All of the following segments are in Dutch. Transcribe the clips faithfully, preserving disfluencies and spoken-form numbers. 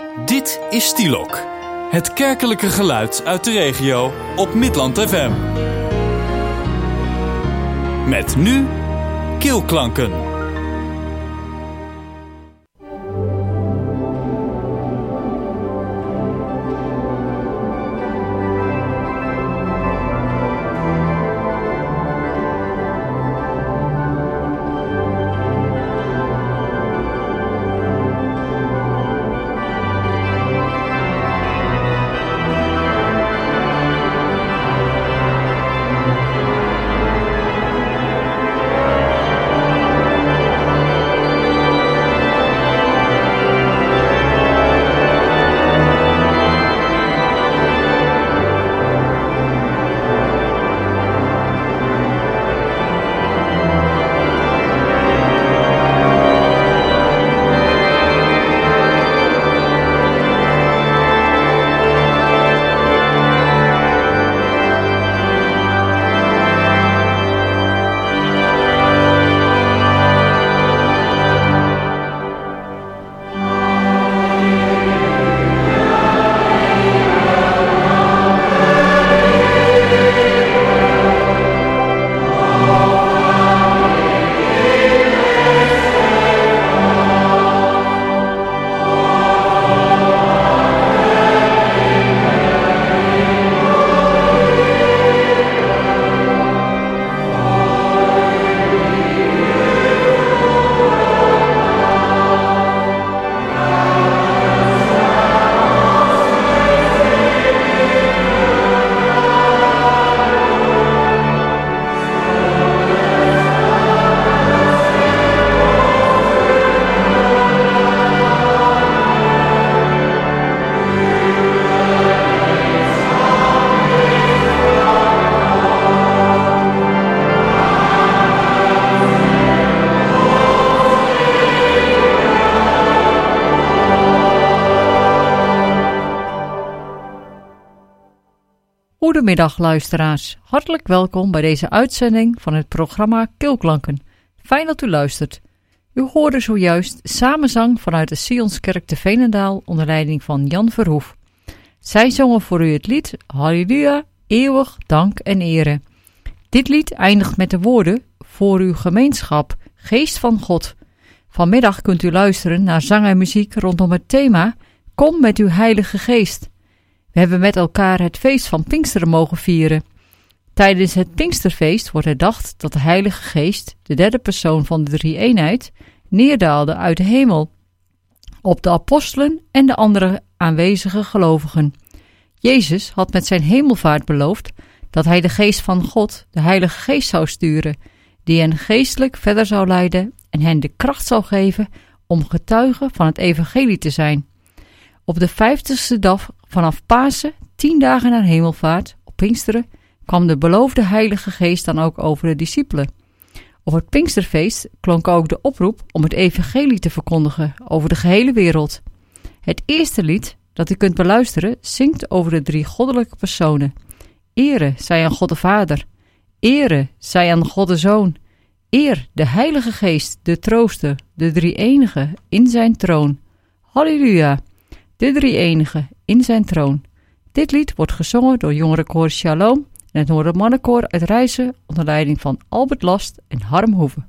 Dit is Stielok, het kerkelijke geluid uit de regio op Midland F M. Met nu Keelklanken. Goedemiddag luisteraars, hartelijk welkom bij deze uitzending van het programma Keelklanken. Fijn dat u luistert. U hoorde zojuist samenzang vanuit de Sionskerk te Veenendaal onder leiding van Jan Verhoef. Zij zongen voor u het lied Halleluja, eeuwig dank en ere. Dit lied eindigt met de woorden voor uw gemeenschap, geest van God. Vanmiddag kunt u luisteren naar zang en muziek rondom het thema Kom met uw heilige geest. We hebben met elkaar het feest van Pinksteren mogen vieren. Tijdens het Pinksterfeest wordt herdacht dat de Heilige Geest, de derde persoon van de drie-eenheid, neerdaalde uit de hemel op de apostelen en de andere aanwezige gelovigen. Jezus had met zijn hemelvaart beloofd dat hij de Geest van God, de Heilige Geest, zou sturen, die hen geestelijk verder zou leiden en hen de kracht zou geven om getuigen van het evangelie te zijn. Op de vijftigste dag vanaf Pasen, tien dagen na hemelvaart, op Pinksteren, kwam de beloofde Heilige Geest dan ook over de discipelen. Op het Pinksterfeest klonk ook de oproep om het evangelie te verkondigen over de gehele wereld. Het eerste lied dat u kunt beluisteren zingt over de drie goddelijke personen. Ere zij aan God de Vader, ere zij aan God de Zoon, eer de Heilige Geest, de Trooster, de drie-enige in zijn troon. Halleluja! De drie-enige in zijn troon. Dit lied wordt gezongen door jongerenkoor Shalom en het Noordermannenkoor uit Rijssen onder leiding van Albert Last en Harm Hoeve.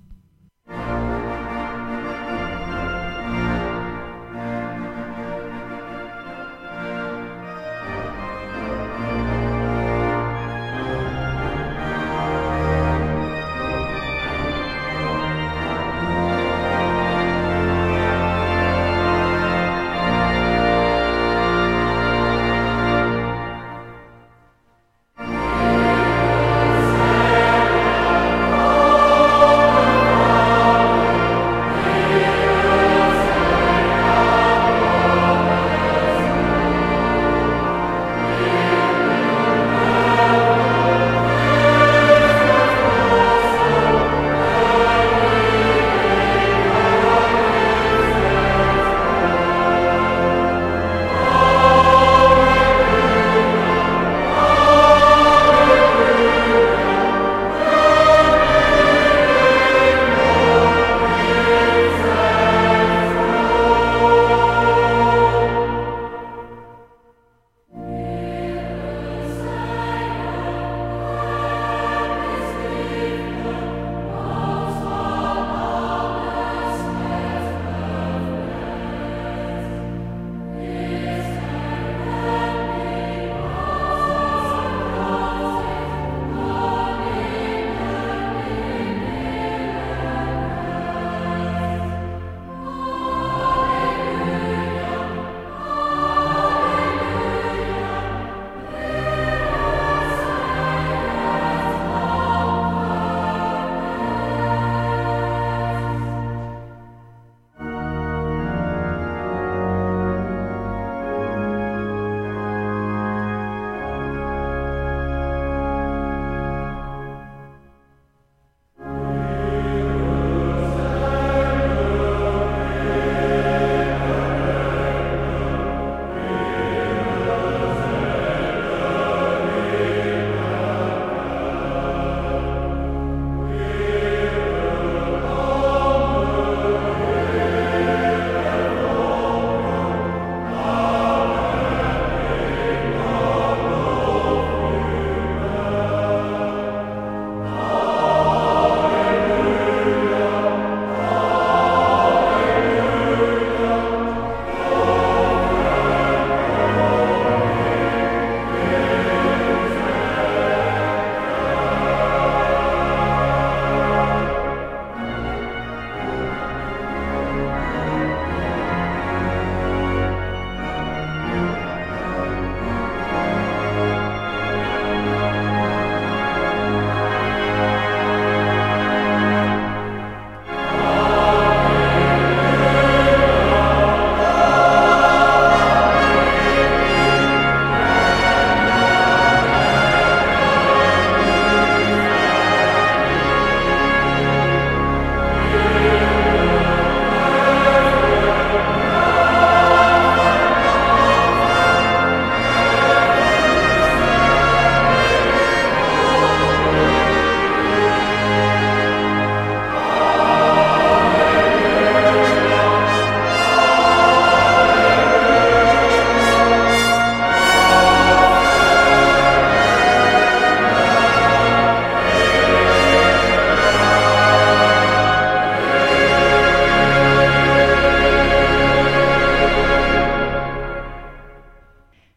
Oh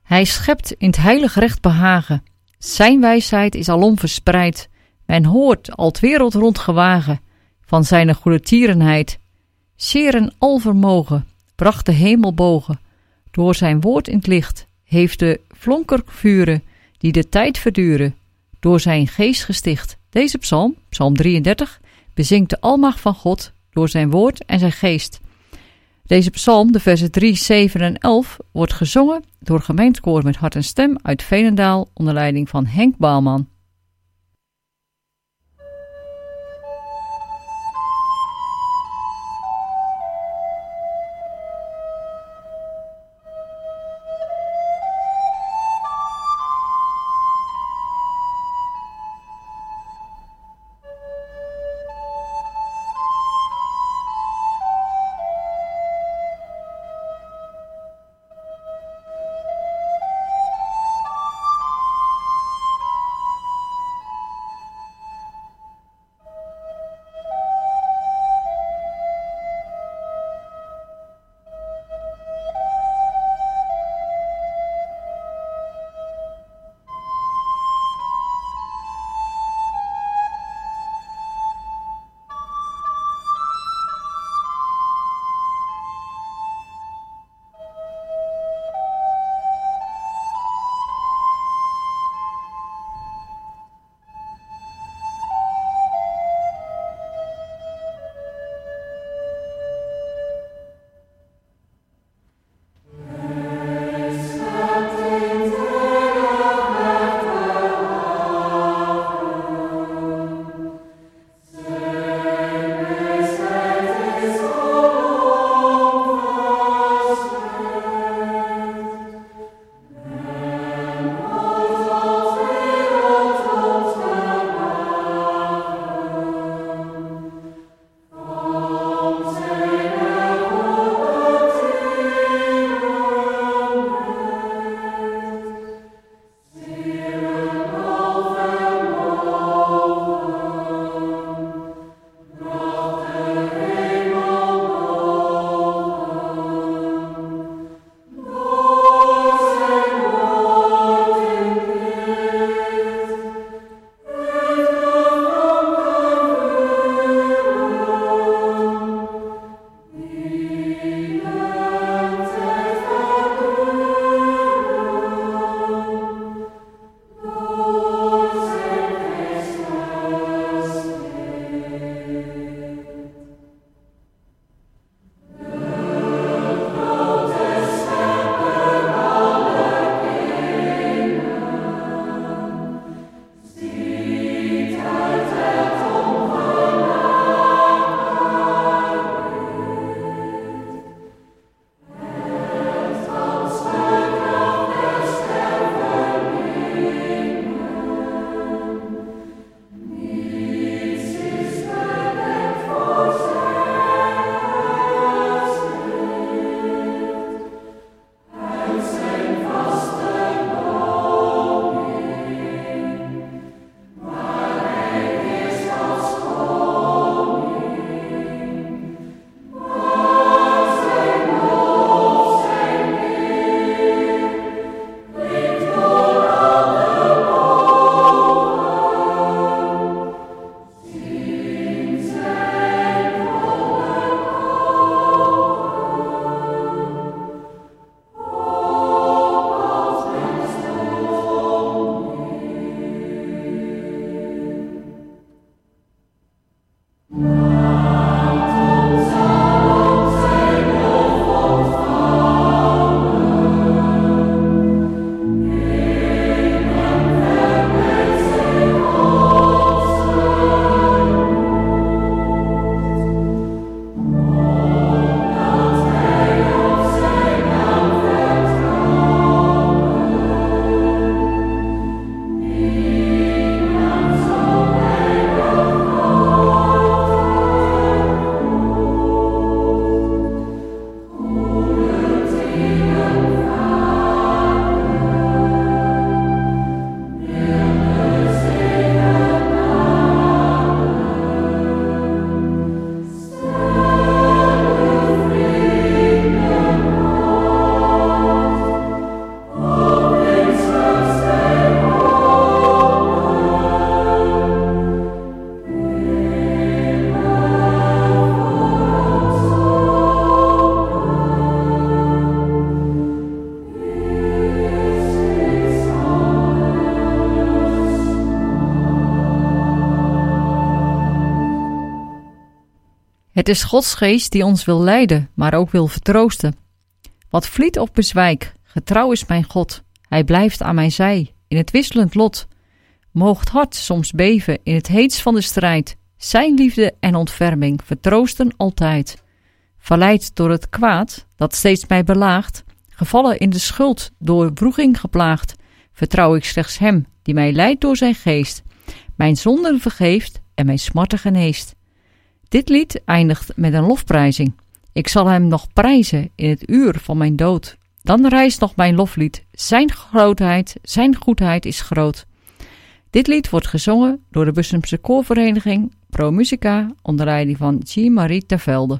Hij schept in het heilig recht behagen. Zijn wijsheid is alom verspreid. Men hoort al 't wereld rond gewagen van zijn goede tierenheid. Zeer en alvermogen bracht de hemel bogen. Door zijn woord in het licht heeft de flonker vuren die de tijd verduren. Door zijn geest gesticht. Deze psalm, psalm drieëndertig, bezingt de almacht van God door zijn woord en zijn geest. Deze psalm, de versen drie, zeven en elf, wordt gezongen door gemeentekoor met hart en stem uit Veenendaal onder leiding van Henk Baalman. Het is Gods geest die ons wil leiden, maar ook wil vertroosten. Wat vliet of bezwijk, getrouw is mijn God. Hij blijft aan mijn zij, in het wisselend lot. Moogt hart soms beven in het heetst van de strijd. Zijn liefde en ontferming vertroosten altijd. Verleid door het kwaad, dat steeds mij belaagt, gevallen in de schuld, door wroeging geplaagd, vertrouw ik slechts hem, die mij leidt door zijn geest, mijn zonden vergeeft en mijn smarten geneest. Dit lied eindigt met een lofprijzing. Ik zal hem nog prijzen in het uur van mijn dood. Dan rijst nog mijn loflied. Zijn grootheid, zijn goedheid is groot. Dit lied wordt gezongen door de Bussumse koorvereniging Pro Musica onder leiding van Jean-Marie Tervelde.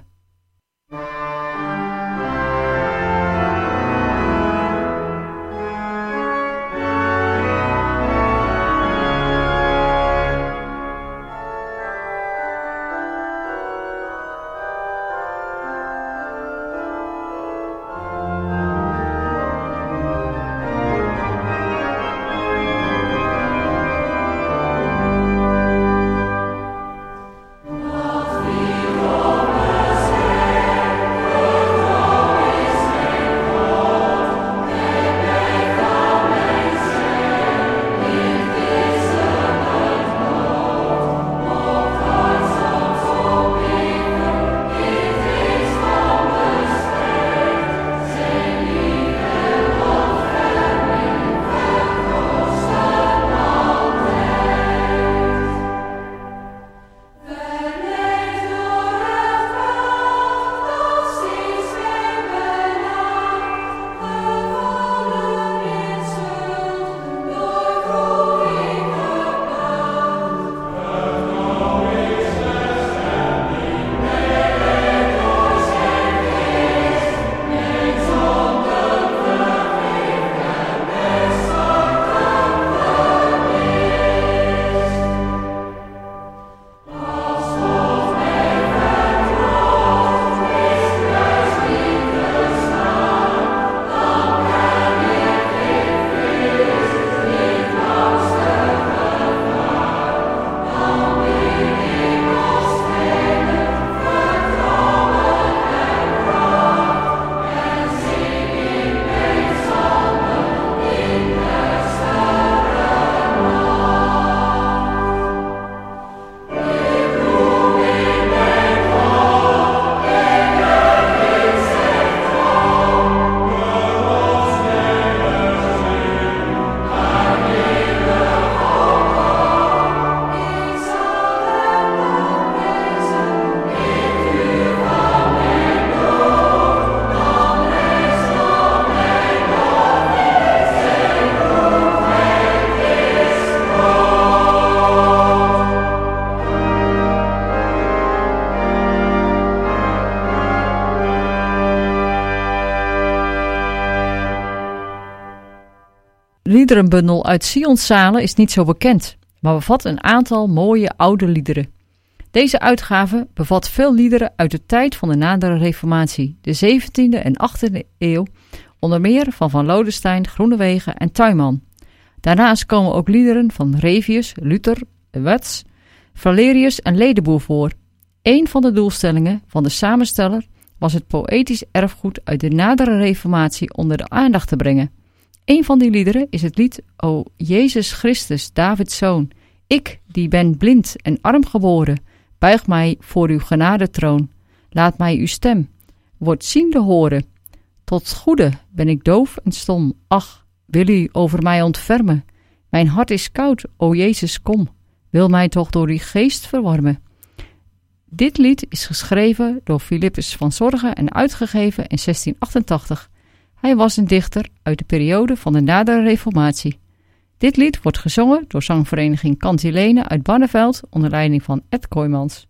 liederenbundel uit Sionszalen is niet zo bekend, maar bevat een aantal mooie oude liederen. Deze uitgave bevat veel liederen uit de tijd van de nadere reformatie, de zeventiende en achttiende eeuw, onder meer van Van Lodestein, Groenewegen en Tuinman. Daarnaast komen ook liederen van Revius, Luther, Wets, Valerius en Ledeboer voor. Een van de doelstellingen van de samensteller was het poëtisch erfgoed uit de nadere reformatie onder de aandacht te brengen. Een van die liederen is het lied O Jezus Christus, Davids Zoon. Ik, die ben blind en arm geboren, buig mij voor uw genadetroon. Laat mij uw stem, wordt ziende horen. Tot goede ben ik doof en stom. Ach, wil u over mij ontfermen? Mijn hart is koud, o Jezus, kom. Wil mij toch door uw geest verwarmen. Dit lied is geschreven door Philippus van Zorgen en uitgegeven in zestien achtentachtig. Hij was een dichter uit de periode van de nadere reformatie. Dit lied wordt gezongen door zangvereniging Cantilene uit Barneveld onder leiding van Ed Kooijmans.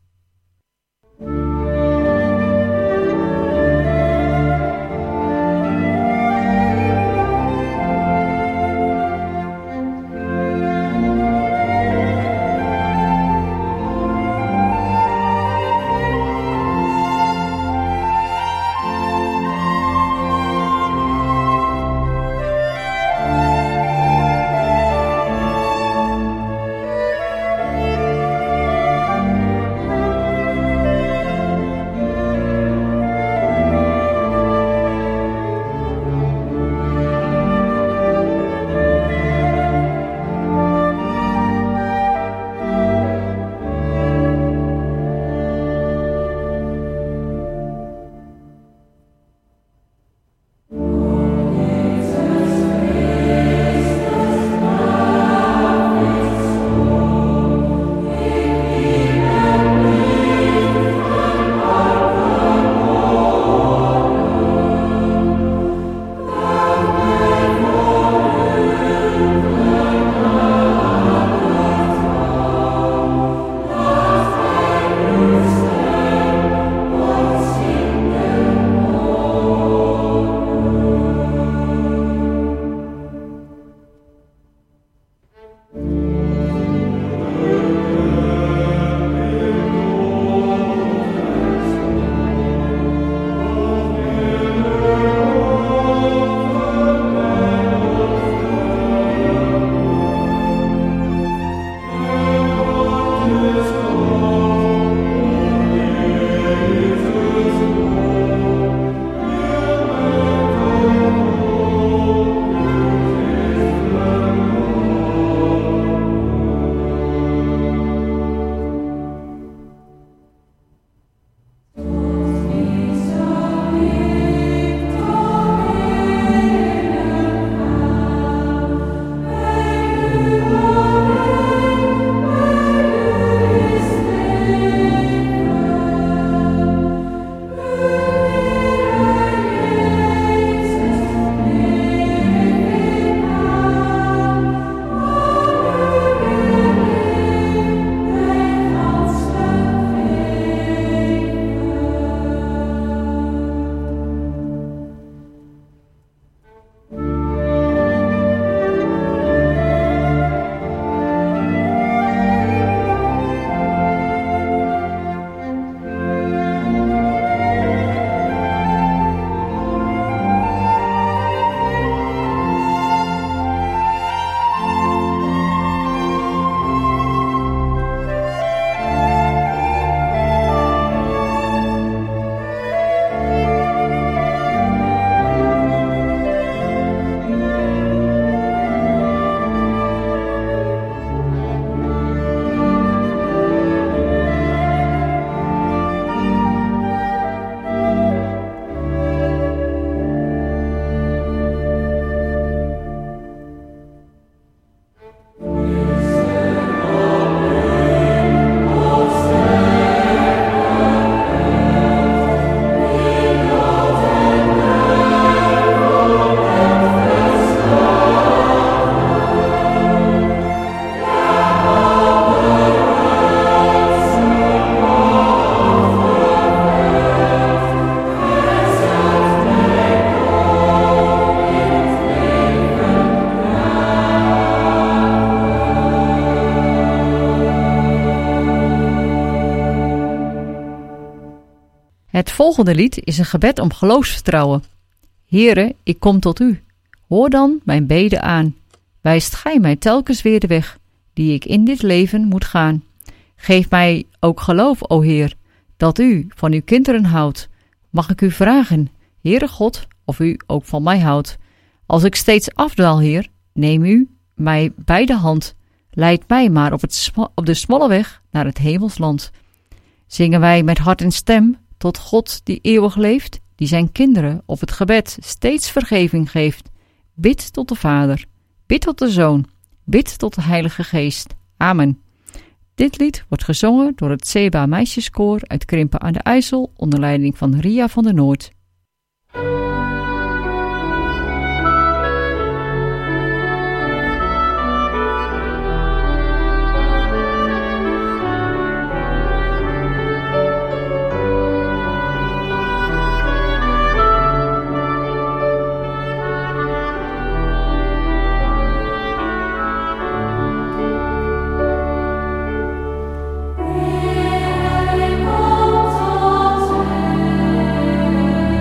volgende lied is een gebed om geloofsvertrouwen. Heere, ik kom tot u. Hoor dan mijn bede aan. Wijst gij mij telkens weer de weg, die ik in dit leven moet gaan. Geef mij ook geloof, o Heer, dat u van uw kinderen houdt. Mag ik u vragen, Heere God, of u ook van mij houdt. Als ik steeds afdwaal, Heer, neem u mij bij de hand. Leid mij maar op, het sma- op de smalle weg naar het hemelsland. Zingen wij met hart en stem tot God die eeuwig leeft, die zijn kinderen op het gebed steeds vergeving geeft. Bid tot de Vader, bid tot de Zoon, bid tot de Heilige Geest. Amen. Dit lied wordt gezongen door het Seba Meisjeskoor uit Krimpen aan de IJssel onder leiding van Ria van der Noord. Thank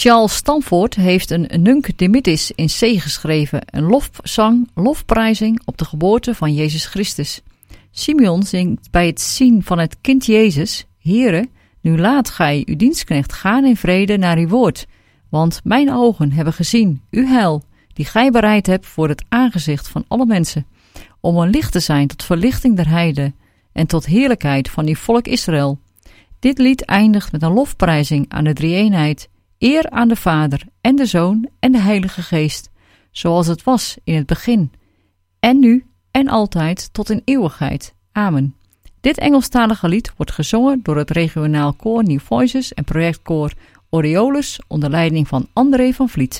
Charles Stamford heeft een Nunc Dimittis in C geschreven, een lofzang, lofprijzing op de geboorte van Jezus Christus. Simeon zingt bij het zien van het kind Jezus: Heere, nu laat gij uw dienstknecht gaan in vrede naar uw woord, want mijn ogen hebben gezien uw heil, die gij bereid hebt voor het aangezicht van alle mensen, om een licht te zijn tot verlichting der heiden en tot heerlijkheid van uw volk Israël. Dit lied eindigt met een lofprijzing aan de drie-eenheid, eer aan de Vader en de Zoon en de Heilige Geest, zoals het was in het begin, en nu en altijd tot in eeuwigheid. Amen. Dit Engelstalige lied wordt gezongen door het regionaal koor New Voices en projectkoor Aureolus onder leiding van André van Vliet.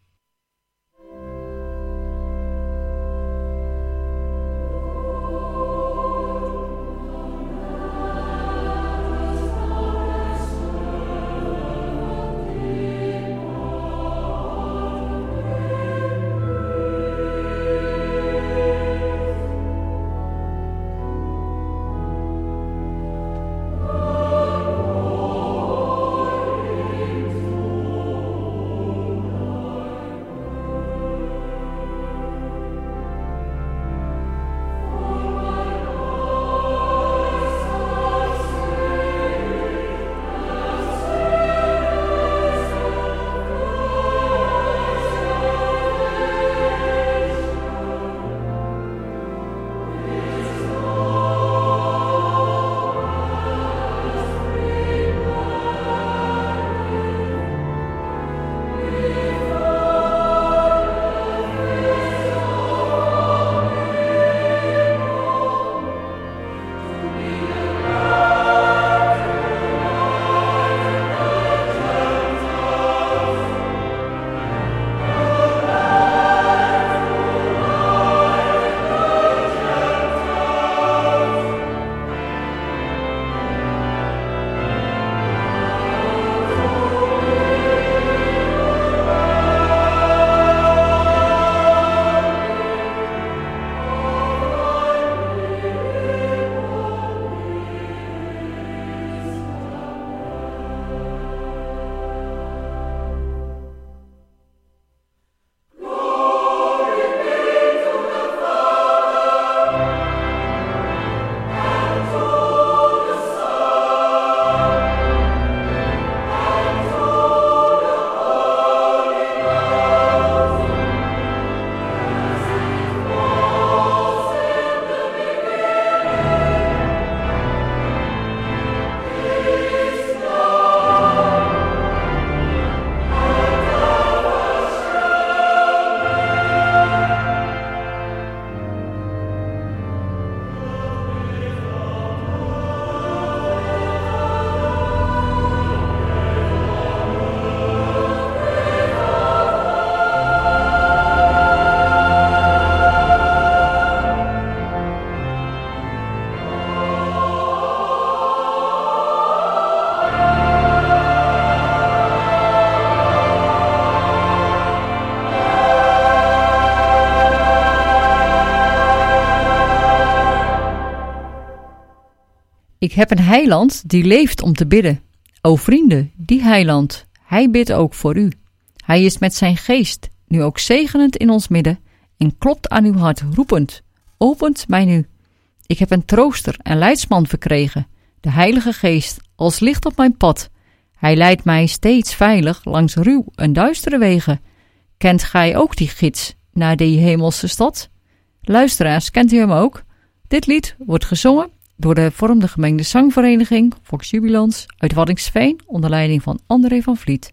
Ik heb een heiland die leeft om te bidden. O vrienden, die heiland, hij bidt ook voor u. Hij is met zijn geest, nu ook zegenend in ons midden, en klopt aan uw hart roepend, opent mij nu. Ik heb een trooster en leidsman verkregen, de Heilige Geest, als licht op mijn pad. Hij leidt mij steeds veilig langs ruw en duistere wegen. Kent gij ook die gids naar die hemelse stad? Luisteraars, kent u hem ook? Dit lied wordt gezongen door de vormde gemengde zangvereniging Vox Jubilans uit Waddinxveen onder leiding van André van Vliet.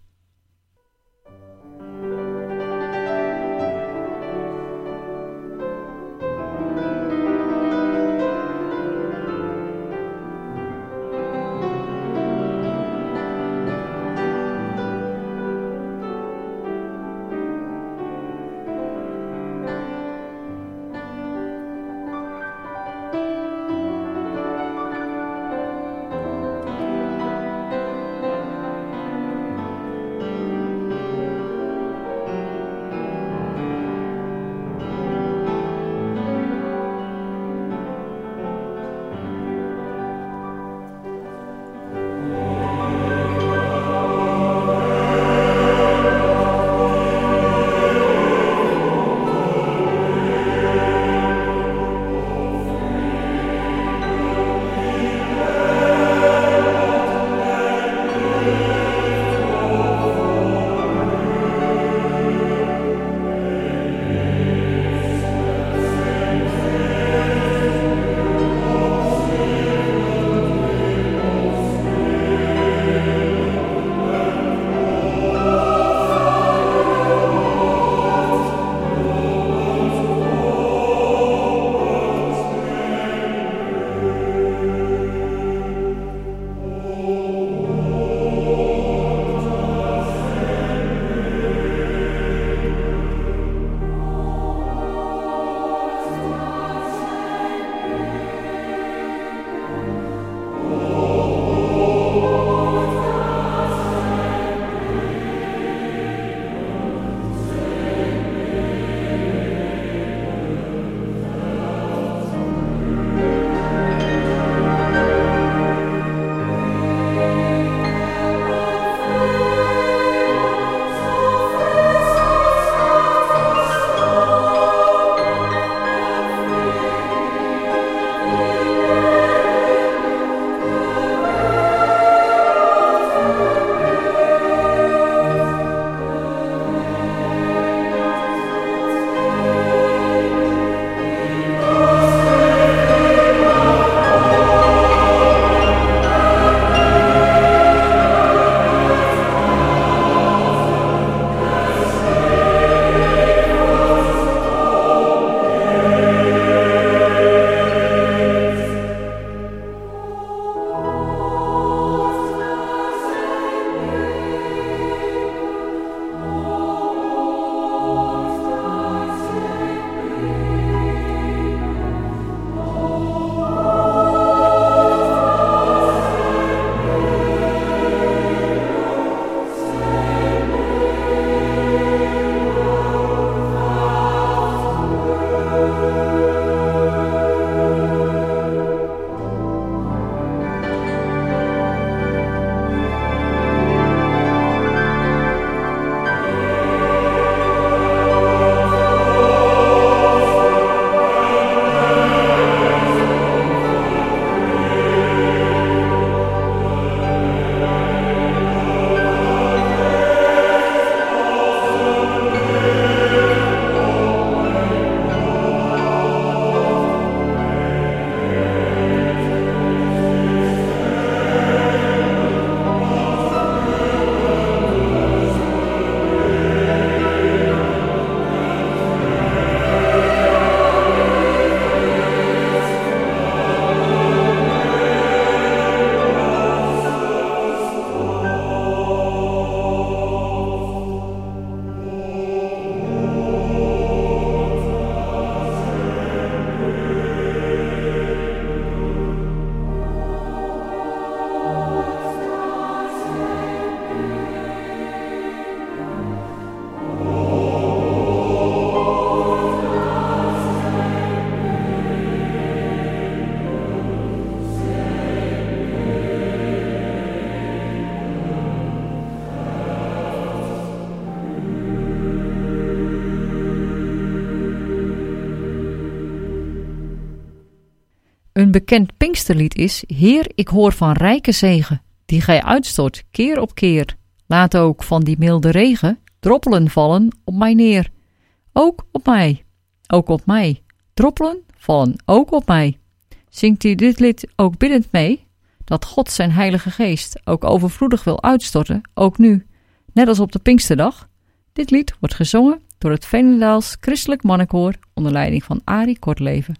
Een bekend Pinksterlied is: Heer, ik hoor van rijke zegen, die gij uitstort keer op keer. Laat ook van die milde regen droppelen vallen op mij neer. Ook op mij, ook op mij. Droppelen vallen ook op mij. Zingt u dit lied ook biddend mee? Dat God zijn heilige geest ook overvloedig wil uitstorten, ook nu, net als op de Pinksterdag. Dit lied wordt gezongen door het Veenendaals Christelijk Mannenkoor onder leiding van Arie Kortleven.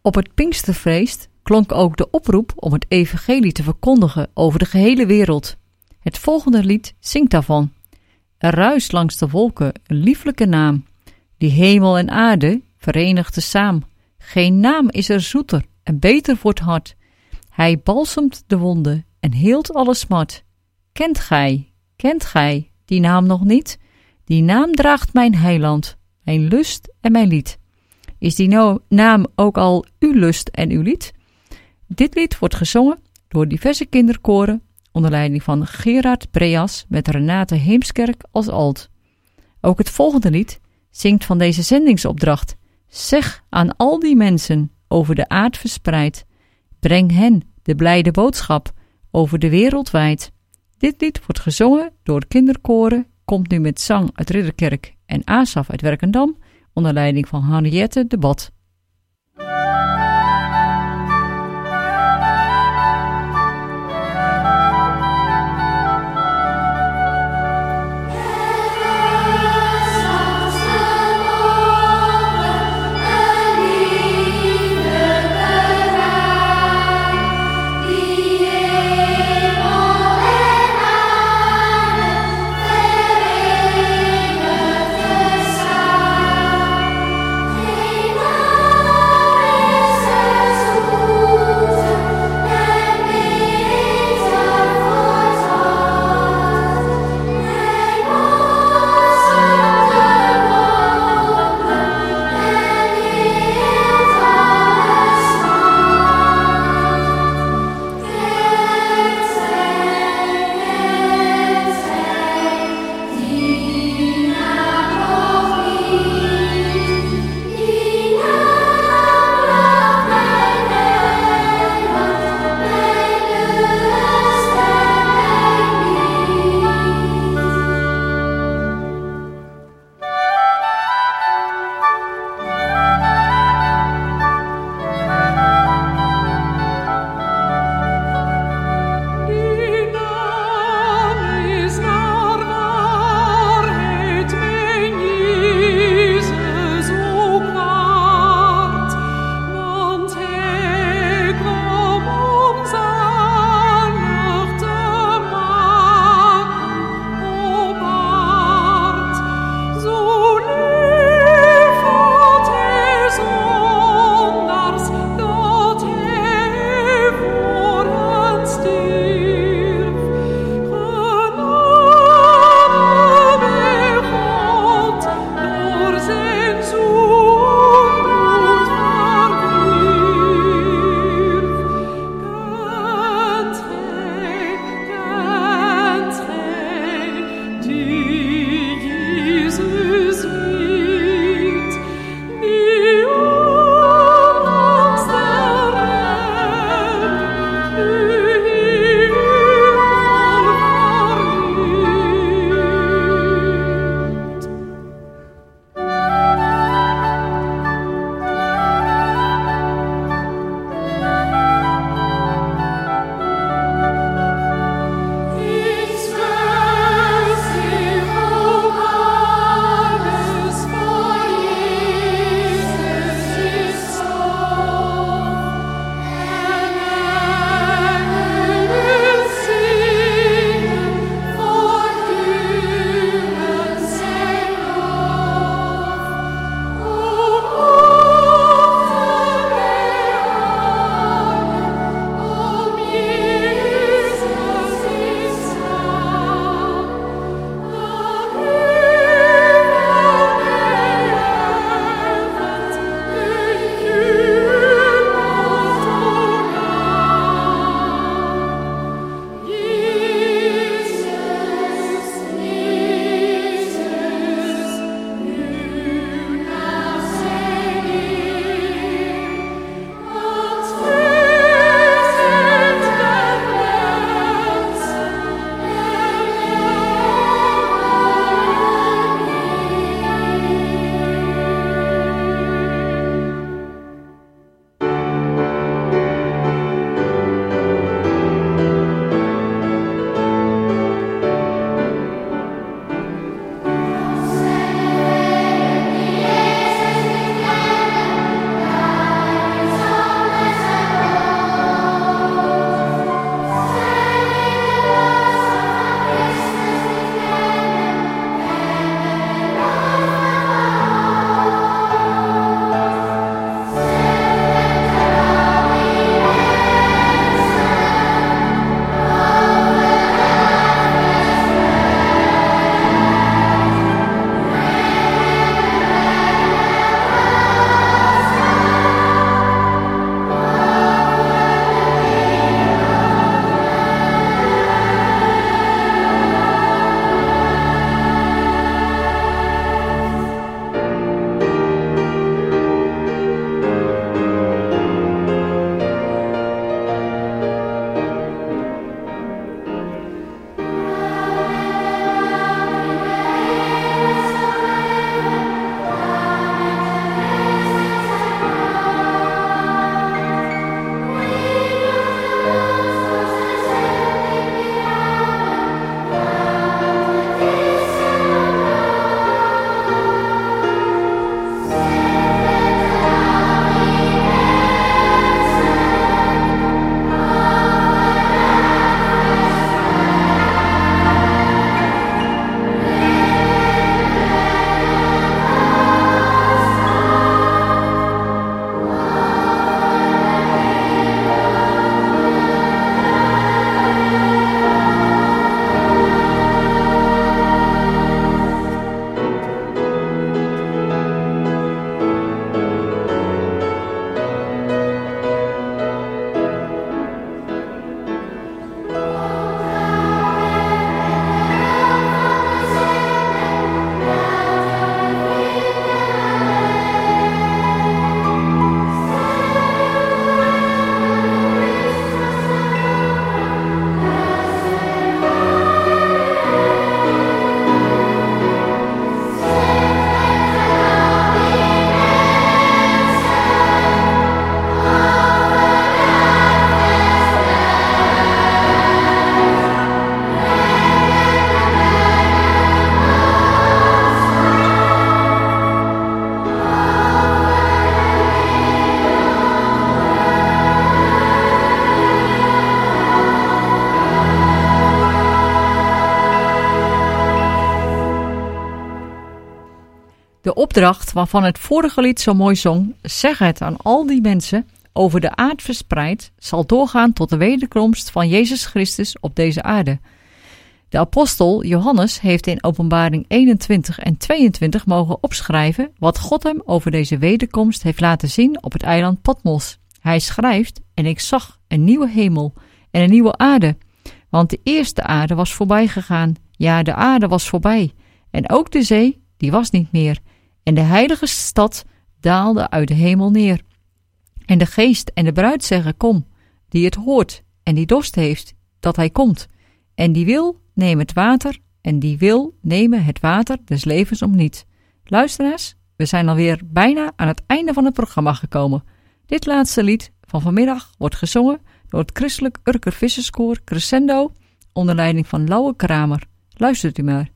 Op het Pinksterfeest klonk ook de oproep om het evangelie te verkondigen over de gehele wereld. Het volgende lied zingt daarvan. Er ruist langs de wolken een lieflijke naam, die hemel en aarde verenigt tezaam. Geen naam is er zoeter en beter voor het hart. Hij balsemt de wonden en heelt alle smart. Kent gij, kent gij die naam nog niet? Die naam draagt mijn heiland, mijn lust en mijn lied. Is die no- naam ook al uw lust en uw lied? Dit lied wordt gezongen door diverse kinderkoren onder leiding van Gerard Breas met Renate Heemskerk als alt. Ook het volgende lied zingt van deze zendingsopdracht. Zeg aan al die mensen over de aard verspreid. Breng hen de blijde boodschap over de wereld wijd. Dit lied wordt gezongen door kinderkoren, komt nu met zang uit Ridderkerk en Asaf uit Werkendam onder leiding van Henriette de Bad. Hey, De opdracht waarvan het vorige lied zo mooi zong, zeg het aan al die mensen, over de aard verspreid, zal doorgaan tot de wederkomst van Jezus Christus op deze aarde. De apostel Johannes heeft in Openbaring eenentwintig en tweeëntwintig mogen opschrijven wat God hem over deze wederkomst heeft laten zien op het eiland Patmos. Hij schrijft, en ik zag een nieuwe hemel en een nieuwe aarde, want de eerste aarde was voorbij gegaan. Ja, de aarde was voorbij. En ook de zee, die was niet meer. En de heilige stad daalde uit de hemel neer. En de geest en de bruid zeggen, kom, die het hoort en die dorst heeft, dat hij komt. En die wil, neem het water, en die wil, nemen het water des levens om niet. Luisteraars, we zijn alweer bijna aan het einde van het programma gekomen. Dit laatste lied van vanmiddag wordt gezongen door het christelijk Urker Visserskoor Crescendo onder leiding van Lauwe Kramer. Luistert u maar.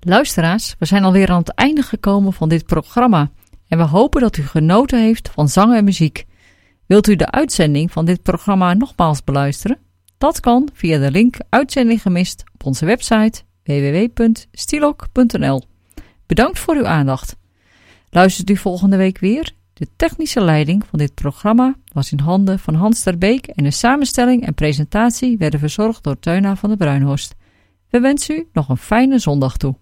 Luisteraars, we zijn alweer aan het einde gekomen van dit programma en we hopen dat u genoten heeft van zang en muziek. Wilt u de uitzending van dit programma nogmaals beluisteren? Dat kan via de link Uitzending gemist op onze website w w w punt stilok punt n l. Bedankt voor uw aandacht. Luistert u volgende week weer? De technische leiding van dit programma was in handen van Hans ter Beek en de samenstelling en presentatie werden verzorgd door Teuna van der Bruinhorst. We wensen u nog een fijne zondag toe.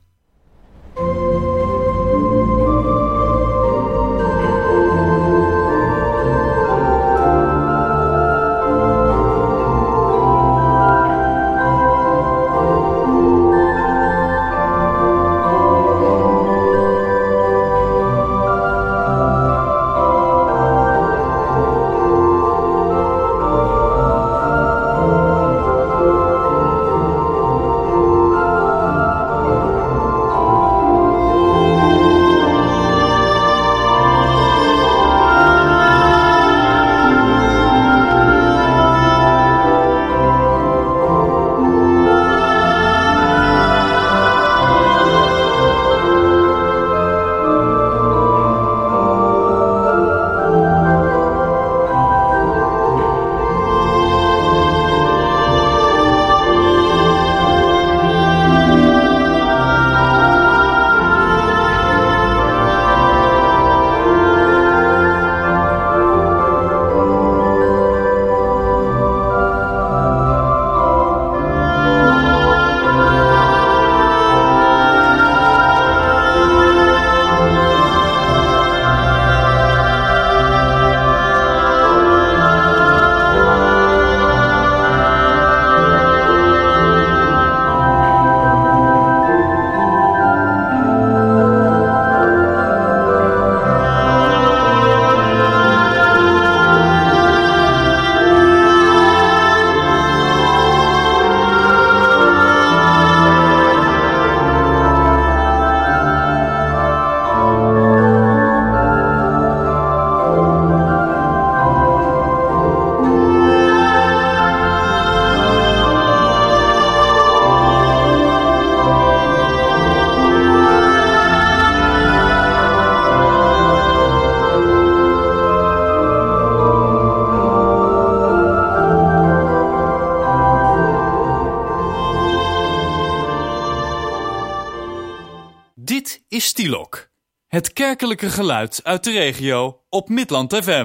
Dit is Stilok, het kerkelijke geluid uit de regio op Midland F M.